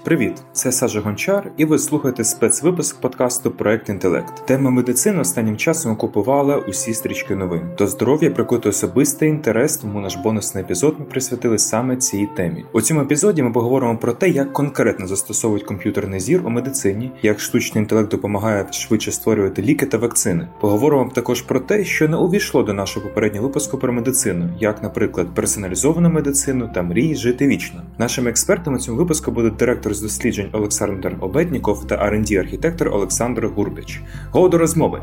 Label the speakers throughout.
Speaker 1: Привіт, це Саша Гончар, і ви слухаєте спецвипуск подкасту «Проект Інтелект». Тема медицини останнім часом окупувала усі стрічки новин. До здоров'я прикутує особистий інтерес, тому наш бонусний епізод ми присвятили саме цій темі. У цьому епізоді ми поговоримо про те, як конкретно застосовують комп'ютерний зір у медицині, як штучний інтелект допомагає швидше створювати ліки та вакцини. Поговоримо також про те, що не увійшло до нашого попереднього випуску про медицину, як, наприклад, персоналізовану медицину та мрії жити вічно. Нашими експертами у цьому випуску будуть директор з досліджень Олександр Обетніков та R&D-архітектор Олександр Гурбич. Го до розмови!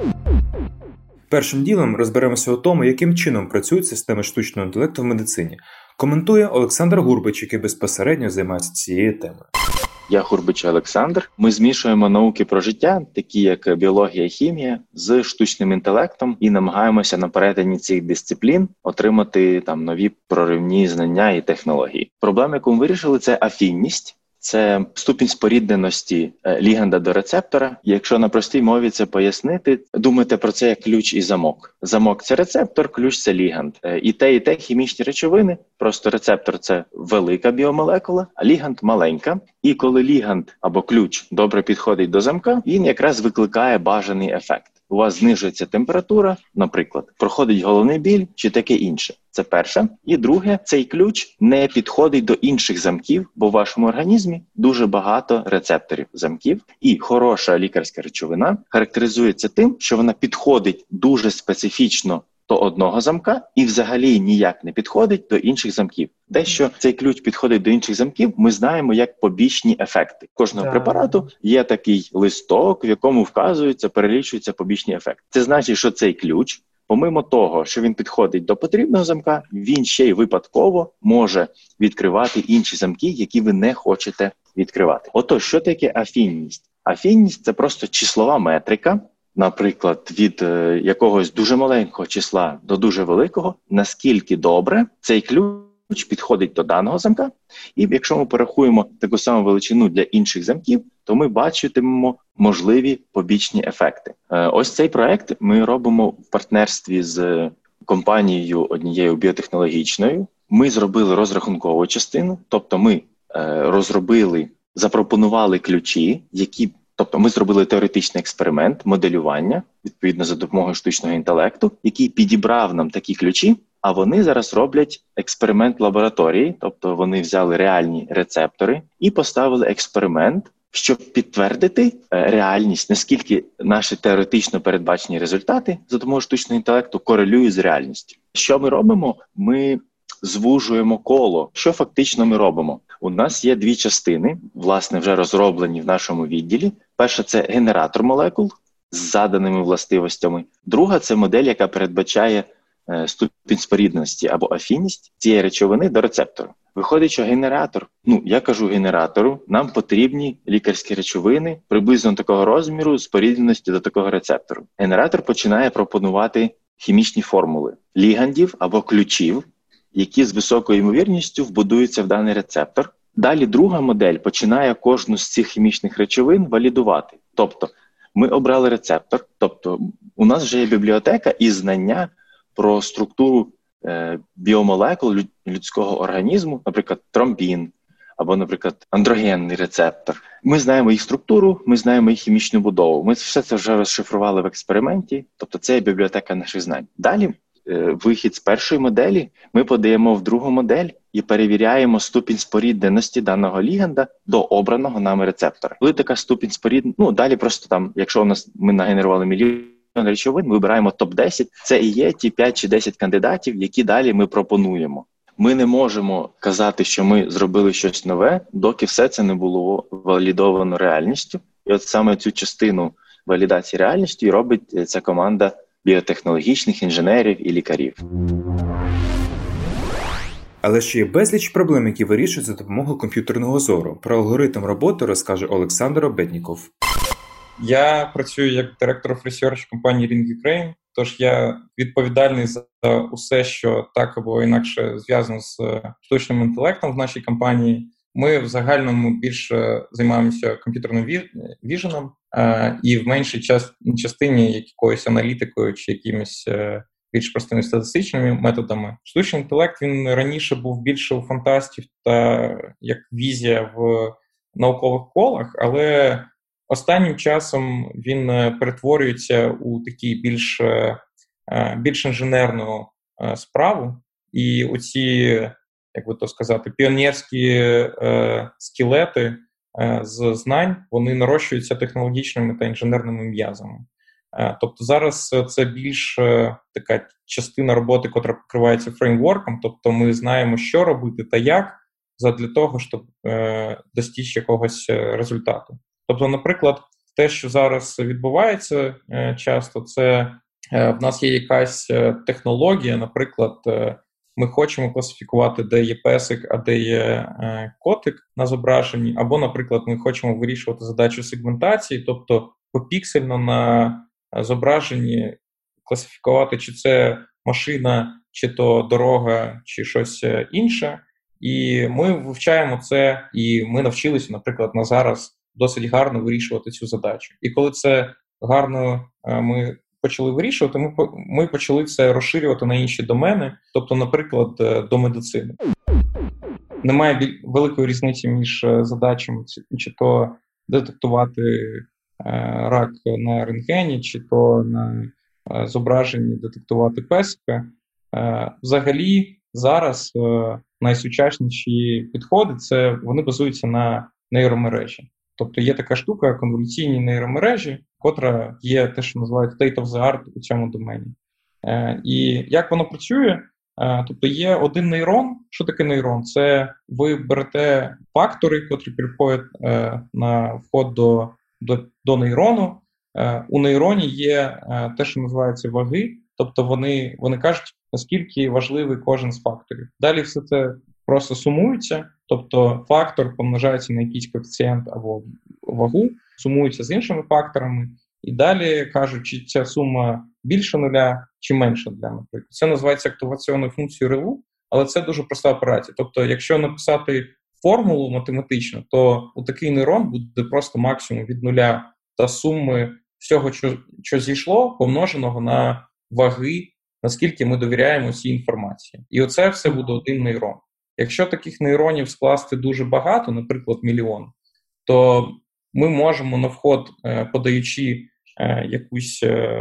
Speaker 1: Першим ділом розберемося у тому, яким чином працюють системи штучного інтелекту в медицині. Коментує Олександр Гурбич, який безпосередньо займається цією темою.
Speaker 2: Я Гурбич Олександр. Ми змішуємо науки про життя, такі як біологія і хімія, з штучним інтелектом і намагаємося на перетині цих дисциплін отримати нові проривні знання і технології. Проблема, яку ми вирішили, це афінність. Це ступінь спорідненості ліганда до рецептора. Якщо на простій мові це пояснити, думайте про це як ключ і замок. Замок – це рецептор, ключ – це ліганд. І те хімічні речовини, просто рецептор – це велика біомолекула, а ліганд – маленька. І коли ліганд або ключ добре підходить до замка, він якраз викликає бажаний ефект. У вас знижується температура, наприклад, проходить головний біль чи таке інше. Це перше. І друге, цей ключ не підходить до інших замків, бо в вашому організмі дуже багато рецепторів замків. І хороша лікарська речовина характеризується тим, що вона підходить дуже специфічно до одного замка і взагалі ніяк не підходить до інших замків. Дещо цей ключ підходить до інших замків, ми знаємо як побічні ефекти. Кожного препарату є такий листок, в якому вказуються, перелічуються побічні ефекти. Це значить, що цей ключ, помимо того, що він підходить до потрібного замка, він ще й випадково може відкривати інші замки, які ви не хочете відкривати. Отож, що таке афінність? Афінність – це просто числова метрика, наприклад, від якогось дуже маленького числа до дуже великого, наскільки добре цей ключ підходить до даного замка. І якщо ми порахуємо таку саму величину для інших замків, то ми бачитимемо можливі побічні ефекти. Ось цей проект ми робимо в партнерстві з компанією однією біотехнологічною. Ми зробили розрахункову частину, тобто ми запропонували ключі, Тобто ми зробили теоретичний експеримент, моделювання, відповідно за допомогою штучного інтелекту, який підібрав нам такі ключі, а вони зараз роблять експеримент лабораторії, тобто вони взяли реальні рецептори і поставили експеримент, щоб підтвердити реальність, наскільки наші теоретично передбачені результати за допомогою штучного інтелекту корелюють з реальністю. Що ми робимо? Ми звужуємо коло. Що фактично ми робимо? У нас є дві частини, власне, вже розроблені в нашому відділі. Перша – це генератор молекул з заданими властивостями. Друга – це модель, яка передбачає ступінь спорідності або афінність цієї речовини до рецептору. Виходить, що генератор, я кажу генератору, нам потрібні лікарські речовини приблизно такого розміру спорідненості до такого рецептору. Генератор починає пропонувати хімічні формули лігандів або ключів, які з високою ймовірністю вбудуються в даний рецептор. Далі друга модель починає кожну з цих хімічних речовин валідувати. Тобто ми обрали рецептор, тобто у нас вже є бібліотека і знання про структуру біомолекул людського організму, наприклад, тромбін або, наприклад, андрогенний рецептор. Ми знаємо їх структуру, ми знаємо їх хімічну будову. Ми все це вже розшифрували в експерименті, тобто це є бібліотека наших знань. Далі вихід з першої моделі ми подаємо в другу модель і перевіряємо ступінь спорідненості даного ліганда до обраного нами рецептора. Коли така ступінь спорідненості, далі просто якщо ми нагенерували мільйон речовин, ми вибираємо топ-10, це і є ті 5 чи 10 кандидатів, які далі ми пропонуємо. Ми не можемо казати, що ми зробили щось нове, доки все це не було валідовано реальністю. І от саме цю частину валідації реальністю робить ця команда біотехнологічних інженерів і лікарів.
Speaker 1: Але ще є безліч проблем, які вирішують за допомогою комп'ютерного зору. Про алгоритм роботи розкаже Олександр Обетніков.
Speaker 3: Я працюю як директор of Research компанії Ring Ukraine, тож я відповідальний за усе, що так або інакше зв'язано з штучним інтелектом в нашій компанії. Ми в загальному більше займаємося комп'ютерним віженом і в меншій частині якоюсь аналітикою чи якимись більш простими статистичними методами. Штучний інтелект, він раніше був більше у фантастів та як візія в наукових колах, але останнім часом він перетворюється у такий більш інженерну справу. І оці, як би то сказати, піонерські скелети з знань, вони нарощуються технологічними та інженерними м'язами. Тобто зараз це більш така частина роботи, котра покривається фреймворком, тобто ми знаємо, що робити та як, задля того, щоб достичь якогось результату. Тобто, наприклад, те, що зараз відбувається часто, це в нас є якась технологія, наприклад, ми хочемо класифікувати, де є песик, а де є котик на зображенні, або, наприклад, ми хочемо вирішувати задачу сегментації, тобто попіксельно на зображенні класифікувати, чи це машина, чи то дорога, чи щось інше. І ми вивчаємо це, і ми навчилися, наприклад, на зараз досить гарно вирішувати цю задачу. І коли це гарно ми почали вирішувати, ми почали це розширювати на інші домени, тобто, наприклад, до медицини. Немає великої різниці між задачами, чи то детектувати рак на рентгені, чи то на зображенні детектувати песика. Взагалі, зараз найсучасніші підходи, вони базуються на нейромережі. Тобто є така штука, конволюційні нейромережі, котра є те, що називають state of the art у цьому домені. І як воно працює? Тобто є один нейрон. Що таке нейрон? Це ви берете фактори, котрі приходять на вход до нейрону. У нейроні є те, що називається ваги, тобто вони кажуть, наскільки важливий кожен з факторів. Далі все це просто сумується, тобто фактор помножається на якийсь коефіцієнт або вагу, сумується з іншими факторами, і далі кажуть, чи ця сума більше нуля, чи менше нуля, наприклад. Це називається активаційною функцією реву, але це дуже проста операція. Тобто, якщо написати формулу математичну, то у такий нейрон буде просто максимум від нуля та суми всього, що зійшло, помноженого на ваги, наскільки ми довіряємо цій інформації. І оце все буде один нейрон. Якщо таких нейронів скласти дуже багато, наприклад, мільйон, то ми можемо на вход, подаючи якусь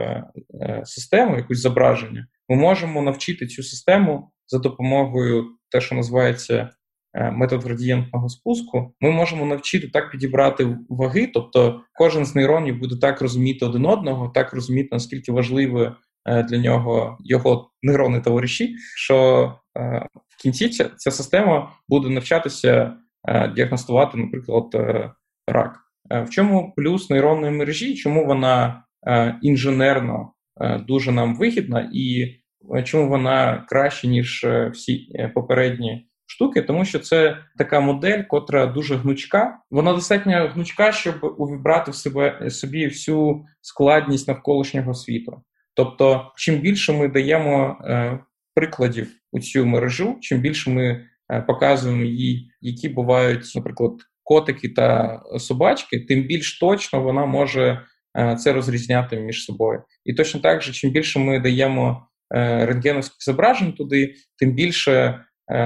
Speaker 3: систему, якусь зображення, ми можемо навчити цю систему за допомогою те, що називається метод градієнтного спуску, ми можемо навчити так підібрати ваги, тобто кожен з нейронів буде так розуміти один одного, так розуміти, наскільки важливі для нього його нейронні товариші, що в кінці ця система буде навчатися діагностувати, наприклад, рак. В чому плюс нейронної мережі, чому вона інженерно дуже нам вигідна і чому вона краще, ніж всі попередні штуки, тому що це така модель, котра дуже гнучка. Вона достатньо гнучка, щоб увібрати в собі всю складність навколишнього світу. Тобто, чим більше ми даємо прикладів у цю мережу, чим більше ми показуємо їй, які бувають, наприклад, котики та собачки, тим більш точно вона може це розрізняти між собою. І точно так же, чим більше ми даємо рентгеновських зображень туди, тим більше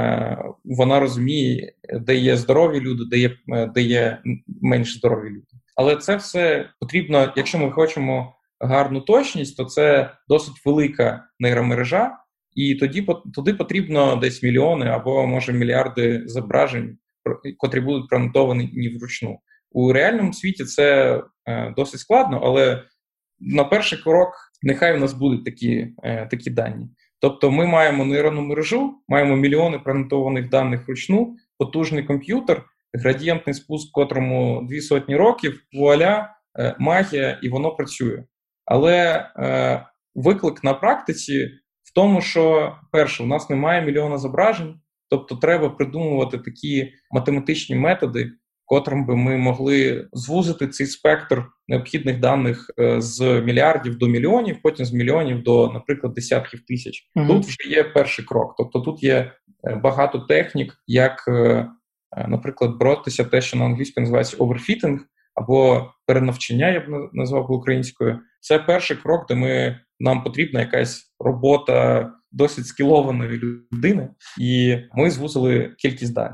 Speaker 3: вона розуміє, де є здорові люди, де є менш здорові люди. Але це все потрібно, якщо ми хочемо гарну точність, то це досить велика нейромережа, і туди потрібно десь мільйони або, може, мільярди зображень, котрі будуть пронотовані вручну. У реальному світі це досить складно, але на перший крок нехай у нас будуть такі дані. Тобто ми маємо нейронну мережу, маємо мільйони пронотованих даних вручну, потужний комп'ютер, градієнтний спуск, котрому 200 років, вуаля, магія, і воно працює. Але виклик на практиці в тому, що, перше, у нас немає мільйона зображень, тобто треба придумувати такі математичні методи, котрим би ми могли звузити цей спектр необхідних даних з мільярдів до мільйонів, потім з мільйонів до, наприклад, десятків тисяч. Тут вже є перший крок. Тобто тут є багато технік, як, наприклад, боротися те, що на англійською називається overfitting, або перенавчання, я б назвав українською. Це перший крок, де нам потрібна якась робота досить скілованої людини, і ми звузили кількість даних.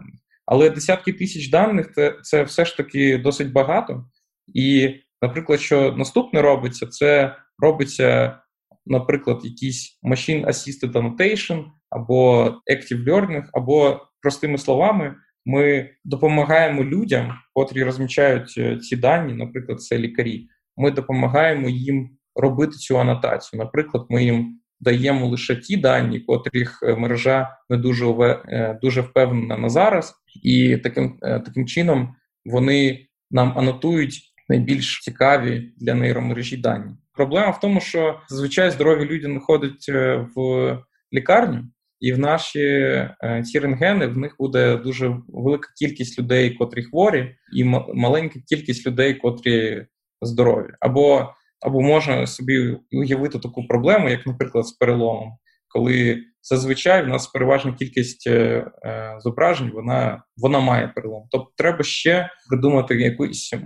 Speaker 3: Але десятки тисяч даних це все ж таки досить багато. І, наприклад, що наступне робиться, це робиться, наприклад, якийсь Machine Assisted Annotation або Active Learning, або, простими словами, ми допомагаємо людям, котрі розміщають ці дані, наприклад, це лікарі, ми допомагаємо їм робити цю анотацію. Наприклад, ми їм даємо лише ті дані, котрих мережа не дуже впевнена на зараз, і таким чином вони нам анотують найбільш цікаві для нейромережі дані. Проблема в тому, що зазвичай здорові люди не ходять в лікарню, і в наші ці рентгени в них буде дуже велика кількість людей, котрі хворі, і маленька кількість людей, котрі здорові. Або можна собі уявити таку проблему, як, наприклад, з переломом, коли зазвичай в нас переважна кількість зображень, вона має перелом. Тобто треба ще придумати якийсь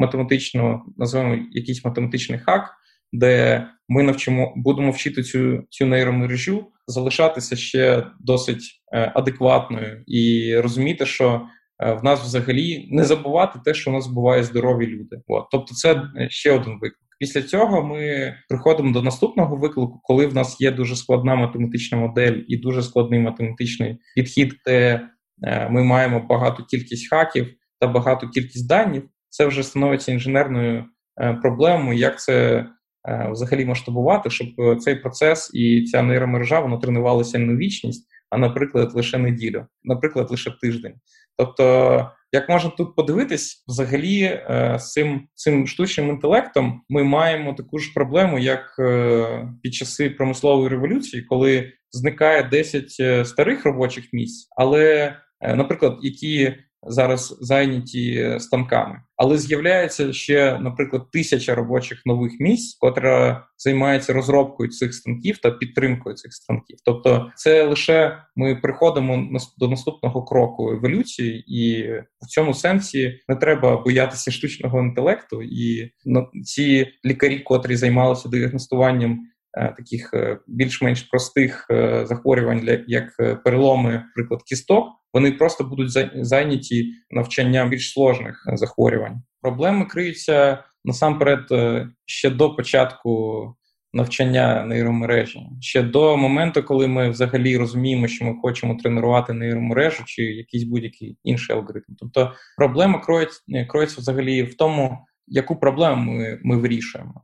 Speaker 3: математичний хак, де ми будемо вчити цю нейромережу залишатися ще досить адекватною і розуміти, що в нас взагалі не забувати те, що у нас буває здорові люди. Тобто це ще один виклик. Після цього ми приходимо до наступного виклику, коли в нас є дуже складна математична модель і дуже складний математичний підхід, де ми маємо багату кількість хаків та багату кількість даних. Це вже становиться інженерною проблемою, як це взагалі масштабувати, щоб цей процес і ця нейромережа, воно тренувалося не на вічність, а, наприклад, лише неділю, наприклад, лише тиждень. Тобто, як можна тут подивитись, взагалі з цим штучним інтелектом ми маємо таку ж проблему, як під часи промислової революції, коли зникає 10 старих робочих місць, але, наприклад, які зараз зайняті станками. Але з'являється ще, наприклад, 1000 робочих нових місць, котра займається розробкою цих станків та підтримкою цих станків. Тобто це лише ми приходимо до наступного кроку еволюції, і в цьому сенсі не треба боятися штучного інтелекту. І ці лікарі, котрі займалися діагностуванням таких більш-менш простих захворювань, як переломи, наприклад, кісток, вони просто будуть зайняті навчанням більш сложних захворювань. Проблеми криються насамперед ще до початку навчання нейромережі, ще до моменту, коли ми взагалі розуміємо, що ми хочемо тренувати нейромережу чи якийсь будь-який інший алгоритм. Тобто проблема кроється взагалі в тому, яку проблему ми вирішуємо.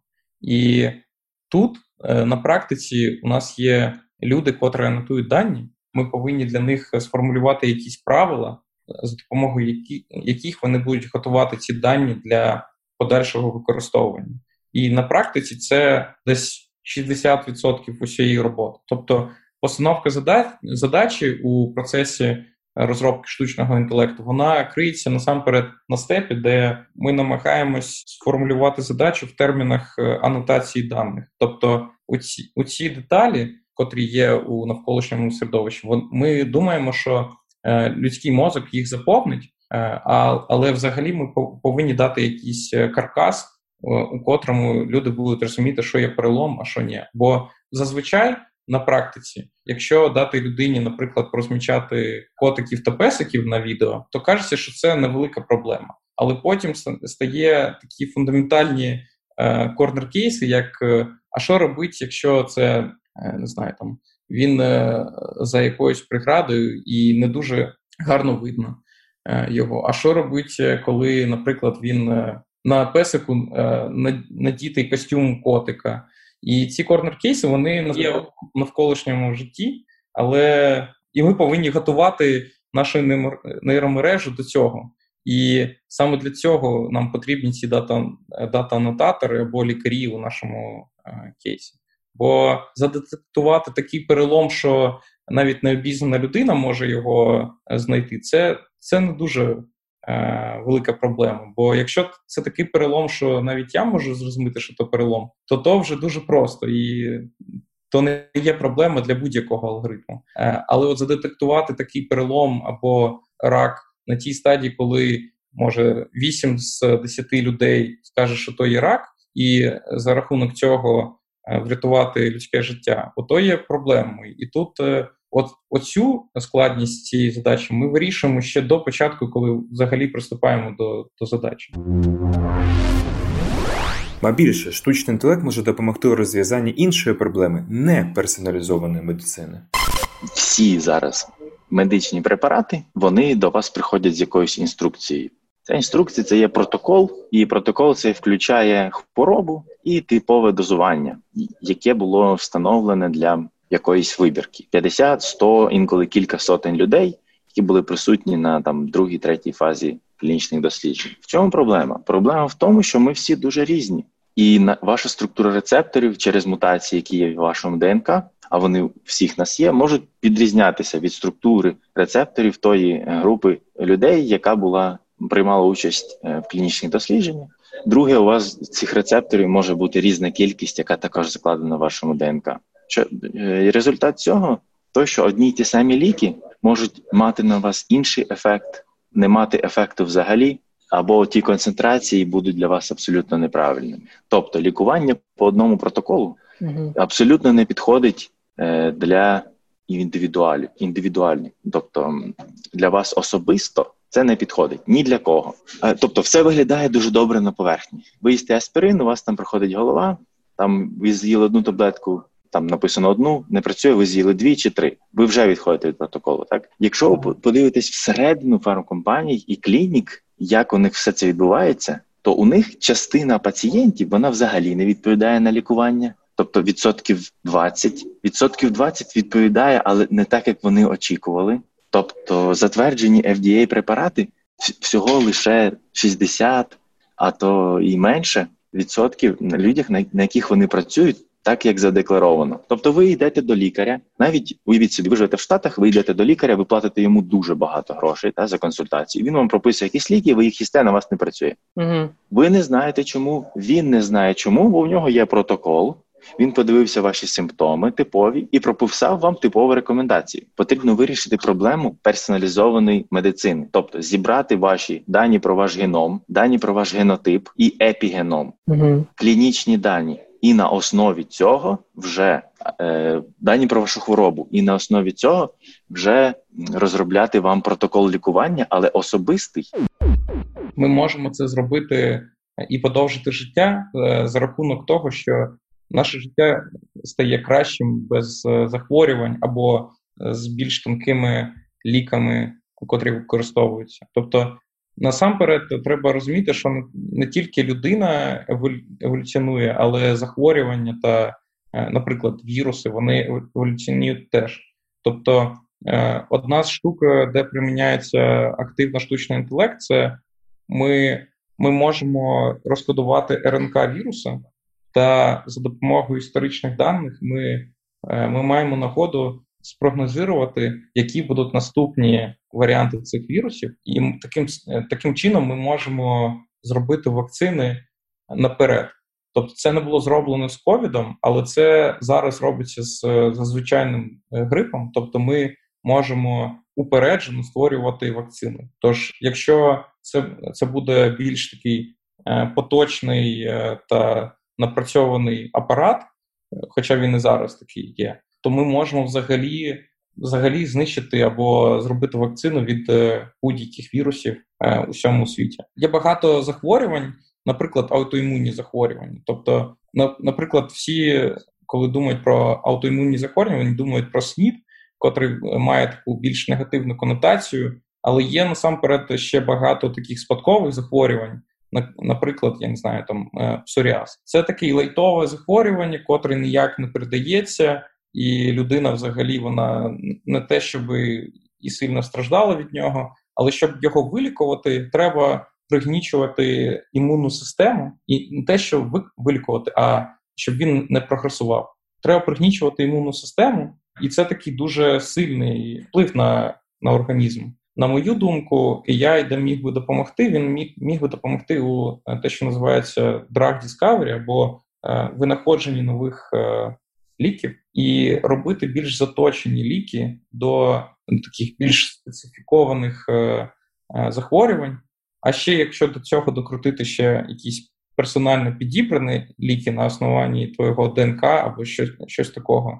Speaker 3: І тут на практиці у нас є люди, котрі анотують дані. Ми повинні для них сформулювати якісь правила, за допомогою яких вони будуть готувати ці дані для подальшого використовування. І на практиці це десь 60% усієї роботи. Тобто постановка задачі у процесі розробки штучного інтелекту, вона криється насамперед на степі, де ми намагаємось сформулювати задачу в термінах анотації даних. Тобто у ці деталі, котрі є у навколишньому середовищі, ми думаємо, що людський мозок їх заповнить, але взагалі ми повинні дати якийсь каркас, у котрому люди будуть розуміти, що є перелом, а що ні. Бо зазвичай на практиці, якщо дати людині, наприклад, порозмічати котиків та песиків на відео, то кажеться, що це невелика проблема. Але потім стає такі фундаментальні корнер-кейси, як а що робити, якщо це, не знаю, там він за якоюсь преградою і не дуже гарно видно його. А що робити, коли, наприклад, він на песику надітий костюм котика? І ці корнер-кейси, вони є в навколишньому житті, але і ми повинні готувати нашу нейромережу до цього. І саме для цього нам потрібні ці дата-анотатори або лікарі у нашому кейсі. Бо задетектувати такий перелом, що навіть необізнана людина може його знайти, це не дуже велика проблема. Бо якщо це такий перелом, що навіть я можу зрозуміти, що то перелом, то вже дуже просто. І то не є проблема для будь-якого алгоритму. Але от задетектувати такий перелом або рак на тій стадії, коли, може, 8 з 10 людей скаже, що то є рак, і за рахунок цього врятувати людське життя, ото є проблемою. І тут оцю складність цієї задачі ми вирішуємо ще до початку, коли взагалі приступаємо до задачі.
Speaker 1: А більше, штучний інтелект може допомогти у розв'язанні іншої проблеми – не персоналізованої медицини.
Speaker 2: Всі зараз медичні препарати, вони до вас приходять з якоюсь інструкцією. Ця інструкція – це є протокол, і протокол це включає хворобу і типове дозування, яке було встановлене для якоїсь вибірки. 50, 100, інколи кілька сотень людей, які були присутні на другій, третій фазі клінічних досліджень. В чому проблема? Проблема в тому, що ми всі дуже різні. І ваша структура рецепторів через мутації, які є в вашому ДНК, а вони всіх нас є, можуть підрізнятися від структури рецепторів тої групи людей, яка приймала участь в клінічних дослідженнях. Друге, у вас цих рецепторів може бути різна кількість, яка також закладена в вашому ДНК. Результат цього – той, що одні й ті самі ліки можуть мати на вас інший ефект, не мати ефекту взагалі, або ті концентрації будуть для вас абсолютно неправильними. Тобто лікування по одному протоколу абсолютно не підходить для індивідуальних. Тобто для вас особисто це не підходить ні для кого. Тобто все виглядає дуже добре на поверхні. Ви їсте аспірин, у вас там проходить голова, там ви з'їли одну таблетку, там написано одну, не працює, ви з'їли 2 чи 3. Ви вже відходите від протоколу, так? Якщо ви подивитесь всередину фармкомпаній і клінік, як у них все це відбувається, то у них частина пацієнтів, вона взагалі не відповідає на лікування. Тобто відсотків 20 відповідає, але не так, як вони очікували. Тобто затверджені FDA препарати всього лише 60, а то і менше відсотків на людях, на яких вони працюють, так, як задекларовано. Тобто ви йдете до лікаря, навіть уявіть собі, ви живете в Штатах, ви йдете до лікаря, ви платите йому дуже багато грошей за консультацію. Він вам прописує якісь ліки, ви їх їсте, на вас не працює. Ви не знаєте чому, він не знає чому, бо в нього є протокол. Він подивився ваші симптоми типові і прописав вам типові рекомендації. Потрібно вирішити проблему персоналізованої медицини. Тобто зібрати ваші дані про ваш геном, дані про ваш генотип і епігеном, клінічні дані. І на основі цього вже дані про вашу хворобу. І на основі цього вже розробляти вам протокол лікування, але особистий.
Speaker 3: Ми можемо це зробити і подовжити життя за рахунок того, що наше життя стає кращим без захворювань або з більш тонкими ліками, котрі використовуються. Тобто, насамперед, треба розуміти, що не тільки людина еволюціонує, але захворювання та, наприклад, віруси, вони еволюціонують теж. Тобто, одна з штук, де приміняється активно штучний інтелект, це ми можемо розкодувати РНК віруса, та за допомогою історичних даних ми маємо нагоду спрогнозувати, які будуть наступні варіанти цих вірусів. І таким чином ми можемо зробити вакцини наперед. Тобто це не було зроблено з ковідом, але це зараз робиться з звичайним грипом. Тобто ми можемо упереджено створювати вакцини. Тож, якщо це буде більш такий поточний та напрацьований апарат, хоча він і зараз такий є, то ми можемо взагалі знищити або зробити вакцину від будь-яких вірусів у всьому світі. Є багато захворювань, наприклад, аутоімунні захворювання. Тобто, наприклад, всі, коли думають про аутоімунні захворювання, вони думають про СНІД, котрий має таку більш негативну конотацію, але є насамперед ще багато таких спадкових захворювань, наприклад, я не знаю, псоріаз. Це таке лайтове захворювання, котре ніяк не передається, і людина взагалі, вона не те, щоб і сильно страждала від нього, але щоб його вилікувати, треба пригнічувати імунну систему, і не те, що вилікувати, а щоб він не прогресував. Треба пригнічувати імунну систему, і це такий дуже сильний вплив на організм. На мою думку, AI, де міг би допомогти, він міг би допомогти у те, що називається drug discovery, або винаходженні нових ліків, і робити більш заточені ліки до таких більш специфікованих захворювань. А ще, якщо до цього докрутити ще якісь персонально підібрані ліки на основанні твоєго ДНК або щось такого,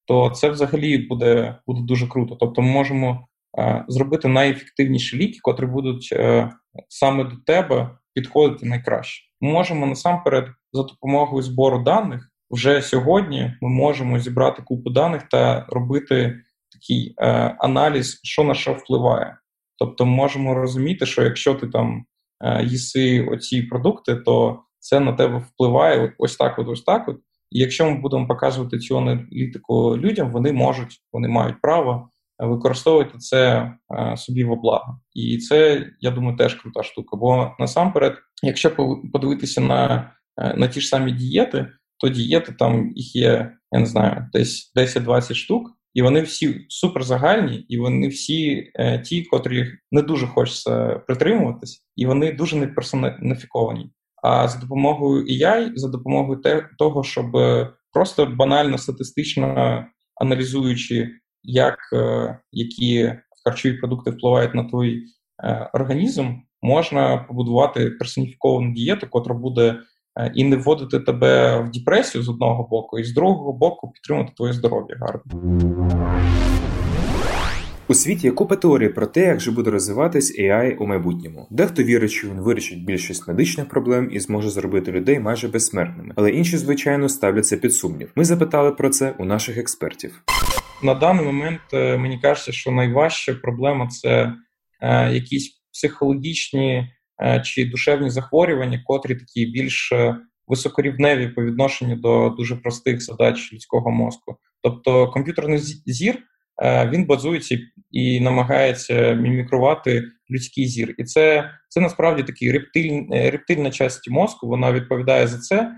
Speaker 3: то це взагалі буде дуже круто. Тобто ми можемо зробити найефективніші ліки, котрі будуть саме до тебе підходити найкраще. Ми можемо насамперед за допомогою збору даних вже сьогодні ми можемо зібрати купу даних та робити такий аналіз, що на що впливає. Тобто ми можемо розуміти, що якщо ти там їси оці продукти, то це на тебе впливає ось так. І якщо ми будемо показувати цю аналітику людям, вони мають право використовувати це собі во благо. І це, я думаю, теж крута штука. Бо насамперед, якщо подивитися на ті ж самі дієти, то дієти там їх є, я не знаю, десь 10-20 штук, і вони всі супер загальні, і вони всі ті, котрі не дуже хочеться притримуватись, і вони дуже не персоніфіковані. А за допомогою AI, за допомогою того, щоб просто банально статистично аналізуючи, які харчові продукти впливають на твій організм, можна побудувати персоніфіковану дієту, котра буде і не вводити тебе в депресію з одного боку, і з другого боку підтримувати твоє здоров'я гарно.
Speaker 1: У світі є купа теорій про те, як же буде розвиватись AI у майбутньому. Дехто вірить, що він вирішить більшість медичних проблем і зможе зробити людей майже безсмертними. Але інші, звичайно, ставлять це під сумнів. Ми запитали про це у наших експертів.
Speaker 3: На даний момент мені кажеться, що найважча проблема – це якісь психологічні чи душевні захворювання, котрі такі більш високорівневі по відношенню до дуже простих задач людського мозку. Тобто комп'ютерний зір, він базується і намагається мімікрувати людський зір. І це насправді такий рептильна частина мозку, вона відповідає за це,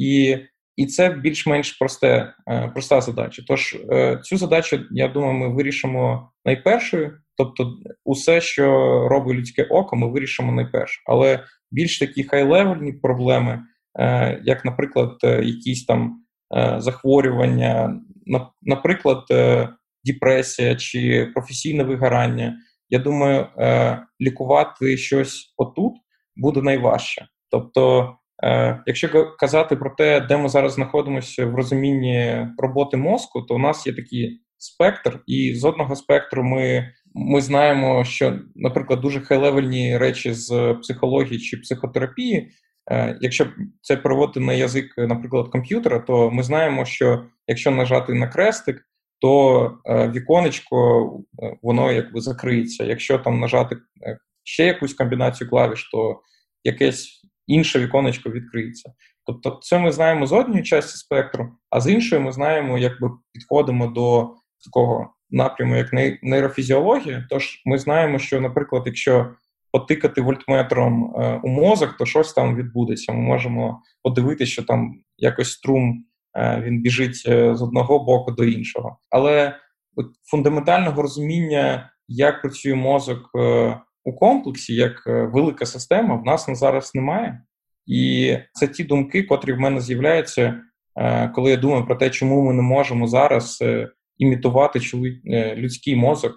Speaker 3: і це більш-менш проста задача. Тож цю задачу, я думаю, ми вирішимо найпершою. Тобто усе, що робить людське око, ми вирішимо найперше. Але більш такі хай-левельні проблеми, як, наприклад, якісь там захворювання, наприклад, депресія чи професійне вигорання, я думаю, лікувати щось отут буде найважче. Тобто, якщо казати про те, де ми зараз знаходимося в розумінні роботи мозку, то у нас є такий спектр, і з одного спектру ми знаємо, що, наприклад, дуже хай-левельні речі з психології чи психотерапії, якщо це переводити на язик, наприклад, комп'ютера, то ми знаємо, що якщо нажати на хрестик, то віконечко, воно якби закриється. Якщо там нажати ще якусь комбінацію клавіш, то якесь інше віконечко відкриється. Тобто це ми знаємо з однієї частини спектру, а з іншої ми знаємо, якби підходимо до такого напряму, як нейрофізіологія. Тож ми знаємо, що, наприклад, якщо потикати вольтметром у мозок, то щось там відбудеться. Ми можемо подивитися, що там якось струм, він біжить з одного боку до іншого. Але фундаментального розуміння, як працює мозок у комплексі, як велика система, в нас на зараз немає. І це ті думки, котрі в мене з'являються, коли я думаю про те, чому ми не можемо зараз імітувати людський мозок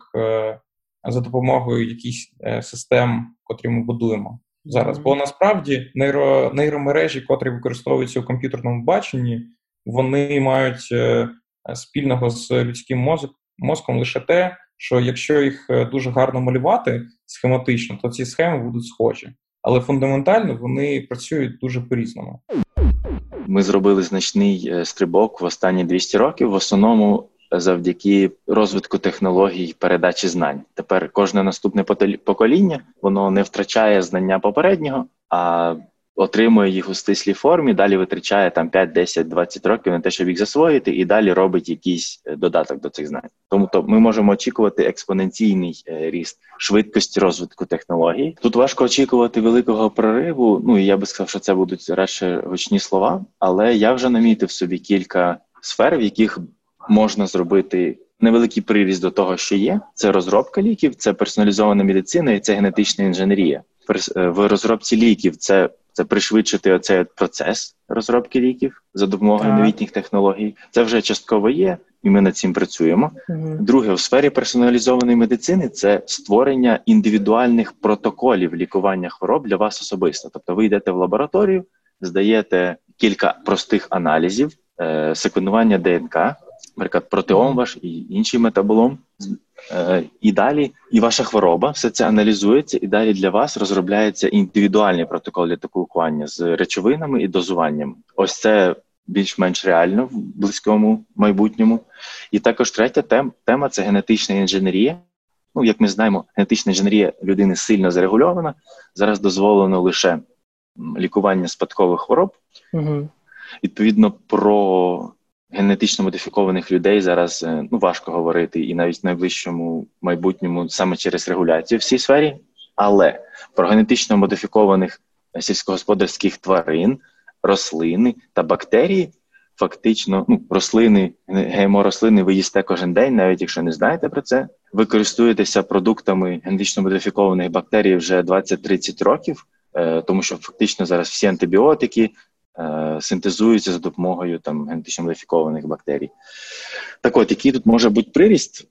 Speaker 3: за допомогою якихось систем, котрі ми будуємо зараз. Бо насправді нейромережі, котрі використовуються у комп'ютерному баченні, вони мають спільного з людським мозком лише те, що якщо їх дуже гарно малювати схематично, то ці схеми будуть схожі. Але фундаментально вони працюють дуже по-різному.
Speaker 2: Ми зробили значний стрибок в останні 200 років, в основному завдяки розвитку технологій передачі знань. Тепер кожне наступне покоління, воно не втрачає знання попереднього, а отримує їх у стислій формі, далі витрачає там 5, 10, 20 років на те, щоб їх засвоїти, і далі робить якийсь додаток до цих знань. Тому ми можемо очікувати експоненційний ріст швидкості розвитку технологій. Тут важко очікувати великого прориву, і я би сказав, що це будуть радше гучні слова, але я вже намітив собі кілька сфер, в яких можна зробити невеликий приріст до того, що є. Це розробка ліків, це персоналізована медицина і це генетична інженерія. В розробці ліків це пришвидшити оцей процес розробки ліків за допомогою новітніх технологій. Це вже частково є, і ми над цим працюємо. Друге, у сфері персоналізованої медицини це створення індивідуальних протоколів лікування хвороб для вас особисто. Тобто ви йдете в лабораторію, здаєте кілька простих аналізів, секвенування ДНК, наприклад, протеом ваш і інший метаболом. І далі, і ваша хвороба, все це аналізується, і далі для вас розробляється індивідуальний протокол лікування з речовинами і дозуванням. Ось це більш-менш реально в близькому майбутньому. І також третя тема – це генетична інженерія. Ну, як ми знаємо, генетична інженерія людини сильно зарегульована. Зараз дозволено лише лікування спадкових хвороб.
Speaker 4: Угу.
Speaker 2: Відповідно, про генетично модифікованих людей зараз важко говорити і навіть в найближчому майбутньому саме через регуляцію в цій сфері. Але про генетично модифікованих сільськогосподарських тварин, рослини та бактерії фактично, рослини, ГМО-рослини ви їсте кожен день, навіть якщо не знаєте про це. Ви користуєтеся продуктами генетично модифікованих бактерій вже 20-30 років, тому що фактично зараз всі антибіотики синтезуються за допомогою генетично модифікованих бактерій. Так от, який тут може бути приріст,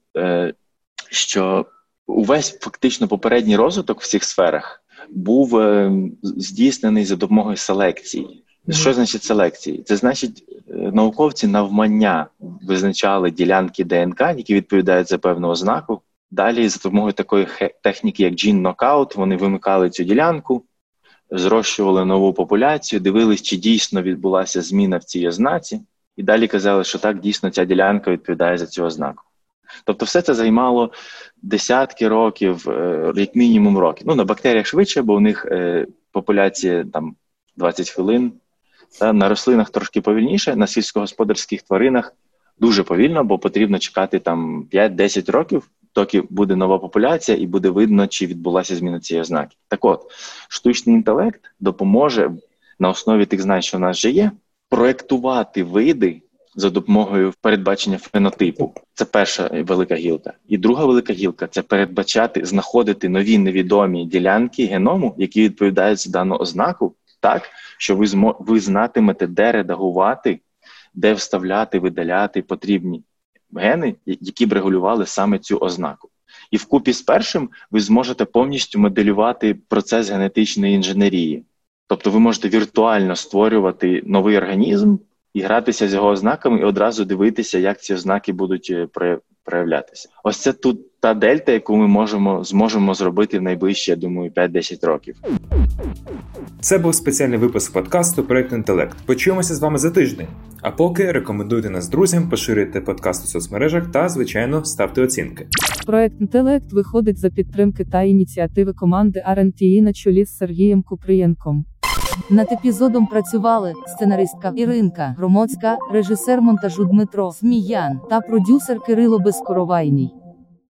Speaker 2: що увесь фактично попередній розвиток в цих сферах був здійснений за допомогою селекції. Що значить селекції? Це значить, науковці навмання визначали ділянки ДНК, які відповідають за певну ознаку. Далі за допомогою такої техніки, як gene-knockout, вони вимикали цю ділянку, зрощували нову популяцію, дивились, чи дійсно відбулася зміна в цій ознаці, і далі казали, що так, дійсно ця ділянка відповідає за цю ознаку. Тобто все це займало десятки років, як мінімум років. На бактеріях швидше, бо у них популяція 20 хвилин. На рослинах трошки повільніше, на сільськогосподарських тваринах дуже повільно, бо потрібно чекати 5-10 років, доки буде нова популяція і буде видно, чи відбулася зміна цієї ознаки. Так от, штучний інтелект допоможе на основі тих знань, що в нас вже є, проєктувати види за допомогою передбачення фенотипу. Це перша велика гілка. І друга велика гілка – це передбачати, знаходити нові невідомі ділянки геному, які відповідають за дану ознаку, так, що ви знатимете, де редагувати, де вставляти, видаляти потрібні гени, які б регулювали саме цю ознаку. І вкупі з першим ви зможете повністю моделювати процес генетичної інженерії. Тобто ви можете віртуально створювати новий організм і гратися з його ознаками, і одразу дивитися, як ці ознаки будуть проявлятися. Ось це тут та дельта, яку ми зможемо зробити в найближчі, я думаю, 5-10 років.
Speaker 1: Це був спеціальний випуск подкасту «Проект Інтелект». Почуємося з вами за тиждень. А поки рекомендуйте нас друзям, поширюйте подкаст у соцмережах та, звичайно, ставте оцінки.
Speaker 4: Проект «Інтелект» виходить за підтримки та ініціативи команди R&T на чолі з Сергієм Купрієнком. Над епізодом працювали сценаристка Іринка Громоцька, режисер монтажу Дмитро Зміян та продюсер Кирило Безкоровайний.